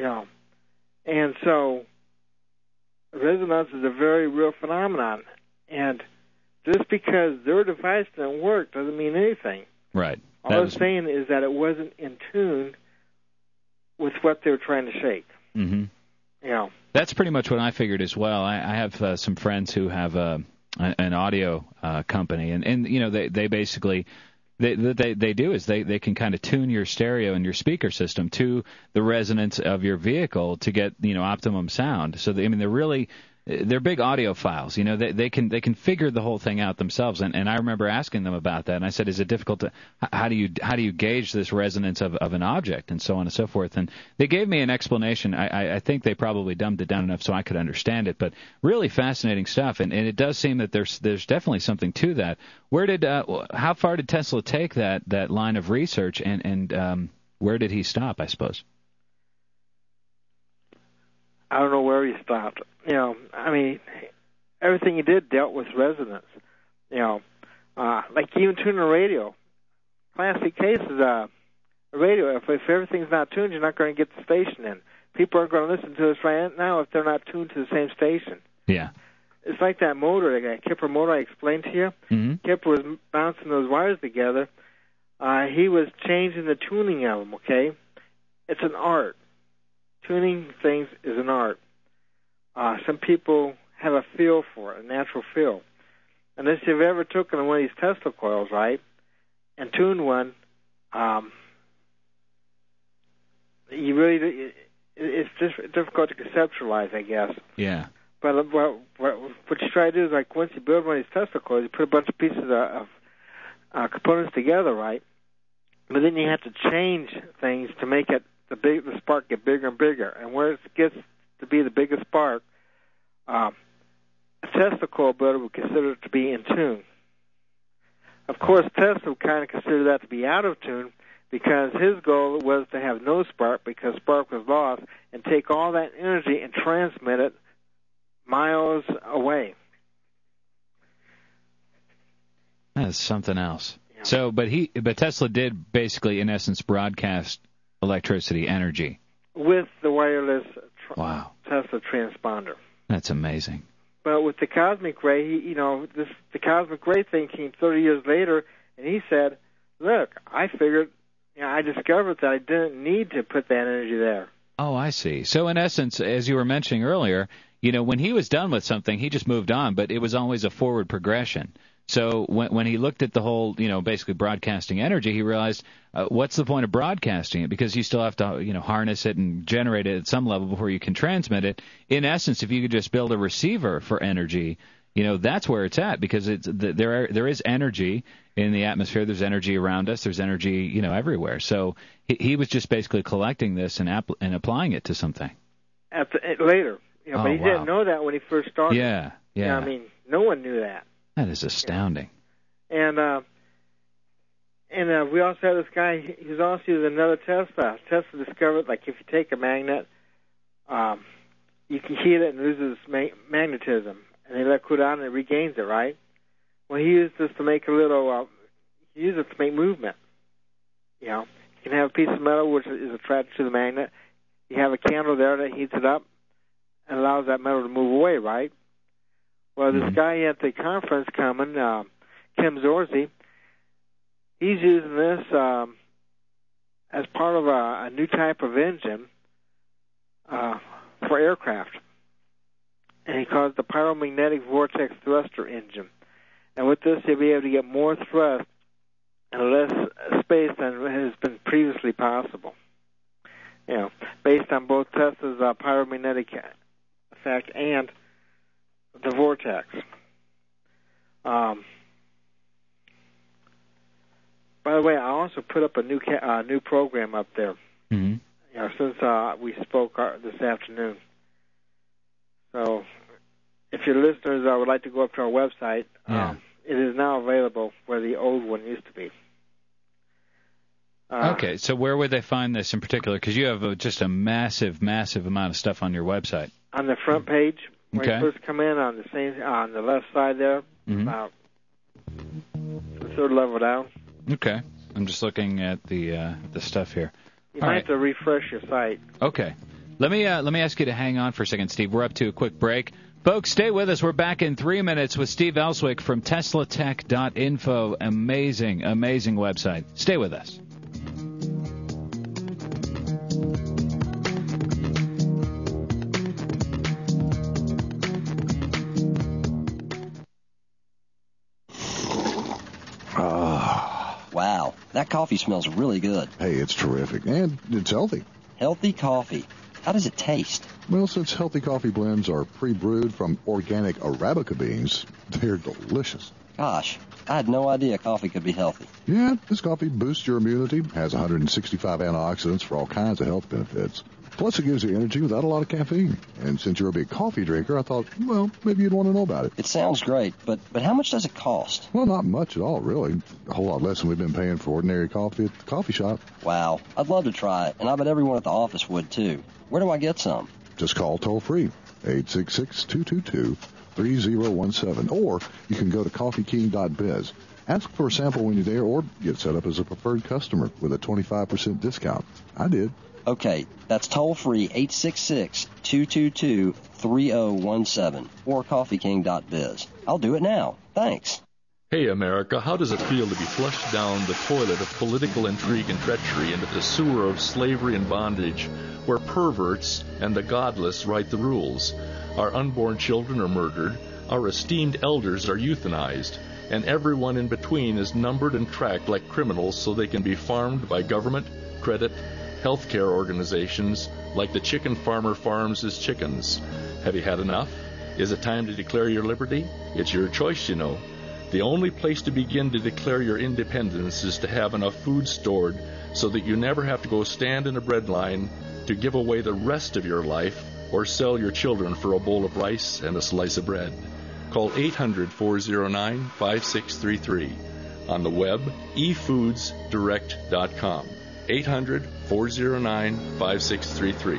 And so resonance is a very real phenomenon, and just because their device didn't work doesn't mean anything. Right. All I'm saying is that it wasn't in tune with what they were trying to shake. Mm-hmm. That's pretty much what I figured as well. I have some friends who have an audio company, and they basically they do is they can kind of tune your stereo and your speaker system to the resonance of your vehicle to get optimum sound. So they're big audiophiles. They can figure the whole thing out themselves. And I remember asking them about that. And I said, is it difficult to how do you gauge this resonance of an object and so on and so forth? And they gave me an explanation. I think they probably dumbed it down enough so I could understand it. But really fascinating stuff. And it does seem that there's definitely something to that. How far did Tesla take that line of research, and where did he stop, I suppose? I don't know where he stopped. Everything he did dealt with resonance. Like even tuning a radio. Classic case is a radio. If everything's not tuned, you're not going to get the station in. People aren't going to listen to us right now if they're not tuned to the same station. Yeah. It's like that motor, that Kipper motor I explained to you. Mm-hmm. Kipper was bouncing those wires together. He was changing the tuning of them, okay? It's an art. Tuning things is an art. Some people have a feel for it, a natural feel. And if you've ever taken one of these Tesla coils, right, and tuned one, it's just difficult to conceptualize, I guess. Yeah. But what you try to do is, like, once you build one of these Tesla coils, you put a bunch of pieces of components together, right? But then you have to change things to make it the spark get bigger and bigger. And where it gets to be the biggest spark, a Tesla coil builder would consider it to be in tune. Of course, Tesla would kind of consider that to be out of tune because his goal was to have no spark because spark was lost and take all that energy and transmit it miles away. That's something else. Yeah. So, but Tesla did basically, in essence, broadcast electricity, energy. With the wireless Tesla transponder. That's amazing. But with the cosmic ray, the cosmic ray thing came 30 years later, and he said, look, I figured, I discovered that I didn't need to put that energy there. Oh, I see. So in essence, as you were mentioning earlier, when he was done with something, he just moved on, but it was always a forward progression. So when he looked at the whole, basically broadcasting energy, he realized, what's the point of broadcasting it? Because you still have to, harness it and generate it at some level before you can transmit it. In essence, if you could just build a receiver for energy, that's where it's at, because there is energy in the atmosphere. There's energy around us. There's energy, everywhere. So he was just basically collecting this and applying it to something. Later, but he didn't know that when he first started. Yeah. No one knew that. That is astounding. And we also had this guy. He was also using another Tesla. Tesla discovered, like, if you take a magnet, you can heat it and loses magnetism, and they let it cool down and it regains it, right? Well, he used this to make he used it to make movement. You can have a piece of metal which is attracted to the magnet. You have a candle there that heats it up and allows that metal to move away, right? Well, this guy at the conference coming, Tim Zorsey. He's using this as part of a new type of engine for aircraft. And he calls it the pyromagnetic vortex thruster engine. And with this, he'll be able to get more thrust and less space than has been previously possible. You know, based on both Tesla's pyromagnetic effect and the vortex. By the way, I also put up a new program up there. Mm-hmm. You know, since we spoke this afternoon. So, if your listeners would like to go up to our website, it is now available where the old one used to be. Okay, so where would they find this in particular? Because you have just a massive, massive amount of stuff on your website. On the front page, when you first come in, on the left side there, about the third level down. Okay, I'm just looking at the stuff here. You might have to refresh your site. Okay, let me ask you to hang on for a second, Steve. We're up to a quick break. Folks, stay with us. We're back in 3 minutes with Steve Elswick from teslatech.info. Amazing, amazing website. Stay with us. Wow, that coffee smells really good. Hey, it's terrific, and it's healthy. Healthy coffee. How does it taste? Well, since healthy coffee blends are pre-brewed from organic Arabica beans, they're delicious. Gosh, I had no idea coffee could be healthy. Yeah, this coffee boosts your immunity, has 165 antioxidants for all kinds of health benefits. Plus, it gives you energy without a lot of caffeine. And since you're a big coffee drinker, I thought, well, maybe you'd want to know about it. It sounds great, but how much does it cost? Well, not much at all, really. A whole lot less than we've been paying for ordinary coffee at the coffee shop. Wow, I'd love to try it, and I bet everyone at the office would, too. Where do I get some? Just call toll-free, 866-222-3017, or you can go to coffeeking.biz. Ask for a sample when you're there, or get set up as a preferred customer with a 25% discount. I did. Okay, that's toll-free, 866-222-3017, or coffeeking.biz. I'll do it now. Thanks. Hey, America, how does it feel to be flushed down the toilet of political intrigue and treachery into the sewer of slavery and bondage, where perverts and the godless write the rules? Our unborn children are murdered, our esteemed elders are euthanized, and everyone in between is numbered and tracked like criminals so they can be farmed by government, credit, healthcare organizations like the chicken farmer farms his chickens. Have you had enough? Is it time to declare your liberty? It's your choice, you know. The only place to begin to declare your independence is to have enough food stored so that you never have to go stand in a bread line to give away the rest of your life or sell your children for a bowl of rice and a slice of bread. Call 800-409-5633. On the web, efoodsdirect.com. 800-409-5633.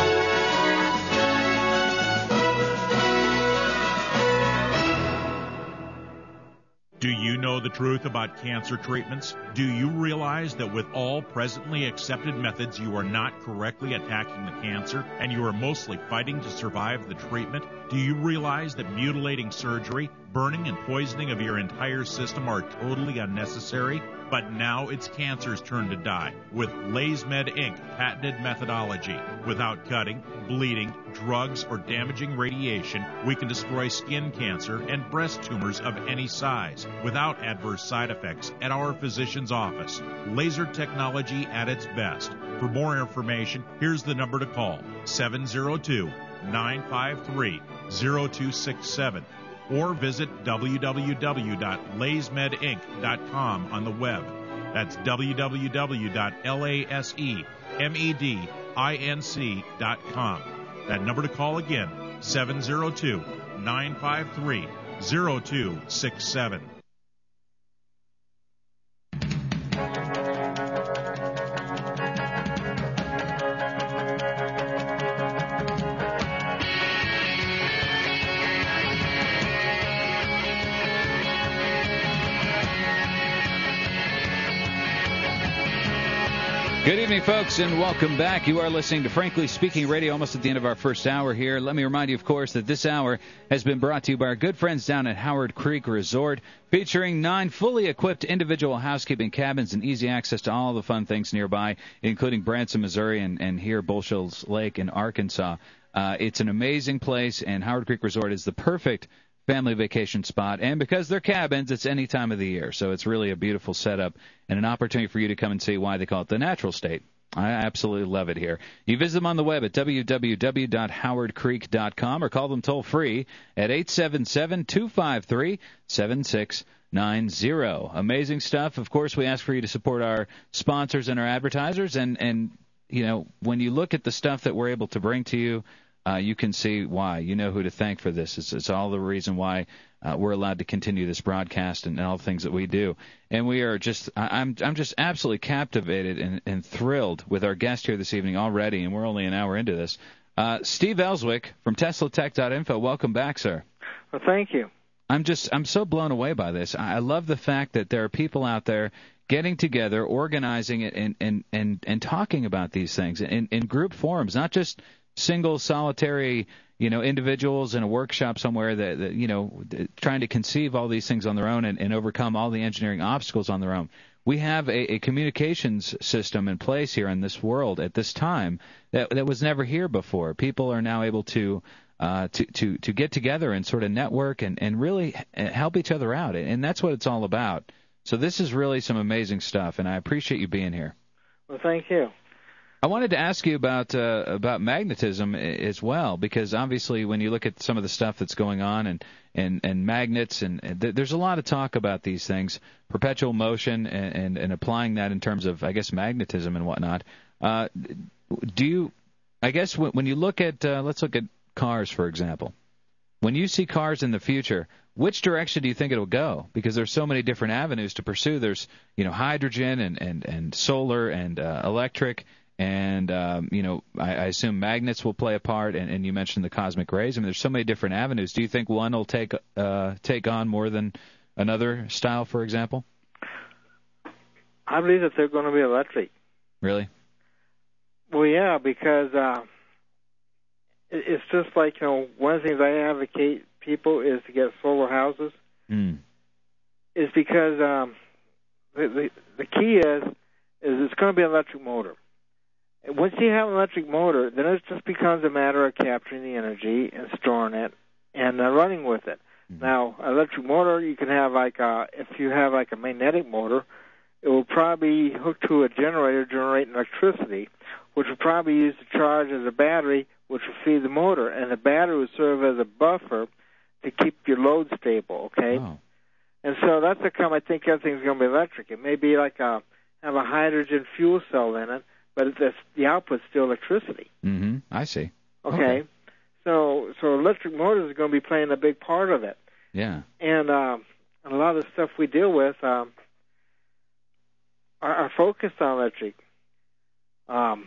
Do you know the truth about cancer treatments? Do you realize that with all presently accepted methods, you are not correctly attacking the cancer and you are mostly fighting to survive the treatment? Do you realize that mutilating surgery, burning and poisoning of your entire system are totally unnecessary? But now it's cancer's turn to die with LazeMed Inc. patented methodology. Without cutting, bleeding, drugs, or damaging radiation, we can destroy skin cancer and breast tumors of any size without adverse side effects at our physician's office. Laser technology at its best. For more information, here's the number to call, 702-953-0267. Or visit www.lazemedinc.com on the web. That's www.lazemedinc.com. That number to call again, 702-953-0267. Good evening, folks, and welcome back. You are listening to Frankly Speaking Radio, almost at the end of our first hour here. Let me remind you, of course, that this hour has been brought to you by our good friends down at Howard Creek Resort, featuring 9 fully equipped individual housekeeping cabins and easy access to all the fun things nearby, including Branson, Missouri, and here Bull Shoals Lake in Arkansas. It's an amazing place, and Howard Creek Resort is the perfect family vacation spot, and because they're cabins, it's any time of the year, so it's really a beautiful setup and an opportunity for you to come and see why they call it the natural state. I absolutely love it here. You visit them on the web at www.howardcreek.com or call them toll-free at 877-253-7690. Amazing stuff. Of course, we ask for you to support our sponsors and our advertisers, and you know, when you look at the stuff that we're able to bring to you, you can see why. You know who to thank for this. It's all the reason why we're allowed to continue this broadcast and all the things that we do. And we are just, I'm just absolutely captivated and thrilled with our guest here this evening already, and we're only an hour into this. Steve Elswick from TeslaTech.info. Welcome back, sir. Well, thank you. I'm so blown away by this. I love the fact that there are people out there getting together, organizing it, and talking about these things in group forums, not just single solitary, individuals in a workshop somewhere that trying to conceive all these things on their own and overcome all the engineering obstacles on their own. We have a communications system in place here in this world at this time that was never here before. People are now able to get together and sort of network and really help each other out, and that's what it's all about. So this is really some amazing stuff, and I appreciate you being here. Well, thank you. I wanted to ask you about magnetism as well, because obviously when you look at some of the stuff that's going on and magnets, and there's a lot of talk about these things, perpetual motion and applying that in terms of, I guess, magnetism and whatnot. Do you, I guess, when you look at, let's look at cars, for example. When you see cars in the future, which direction do you think it'll go? Because there's so many different avenues to pursue. There's, hydrogen and solar and electric. And, I assume magnets will play a part, and you mentioned the cosmic rays. I mean, there's so many different avenues. Do you think one will take on more than another style, for example? I believe that they're going to be electric. Really? Well, yeah, because it's just like, one of the things I advocate people is to get solar houses. Is because the key is it's going to be an electric motor. Once you have an electric motor, then it just becomes a matter of capturing the energy and storing it and running with it. Now, electric motor, you can have if you have a magnetic motor, it will probably hook to a generator generating electricity, which will probably use the charge as a battery, which will feed the motor, and the battery will serve as a buffer to keep your load stable. Okay, and so that's the I think everything's going to be electric. It may be have a hydrogen fuel cell in it, but the output's still electricity. I see. Okay. So electric motors are going to be playing a big part of it. Yeah. And a lot of the stuff we deal with are focused on electric. And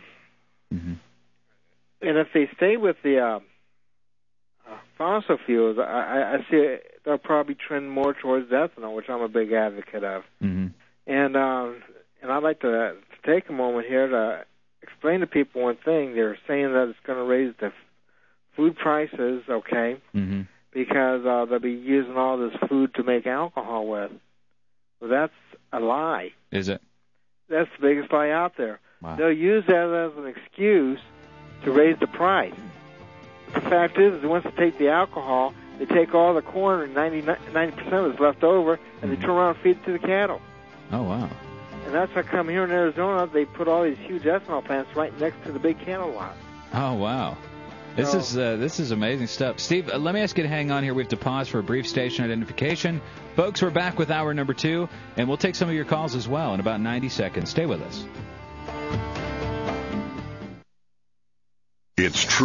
if they stay with the fossil fuels, I see they'll probably trend more towards ethanol, which I'm a big advocate of. And I'd like to take a moment here to explain to people one thing. They're saying that it's going to raise the food prices, okay, because they'll be using all this food to make alcohol with. Well, that's a lie. Is it? That's the biggest lie out there. Wow. They'll use that as an excuse to raise the price. The fact is, once they take the alcohol, they take all the corn and 90% of it's left over, and they turn around and feed it to the cattle. Oh, wow. And that's how come here in Arizona, they put all these huge ethanol plants right next to the big cattle lot. Oh, wow. This is amazing stuff. Steve, let me ask you to hang on here. We have to pause for a brief station identification. Folks, we're back with hour number 2, and we'll take some of your calls as well in about 90 seconds. Stay with us. It's true.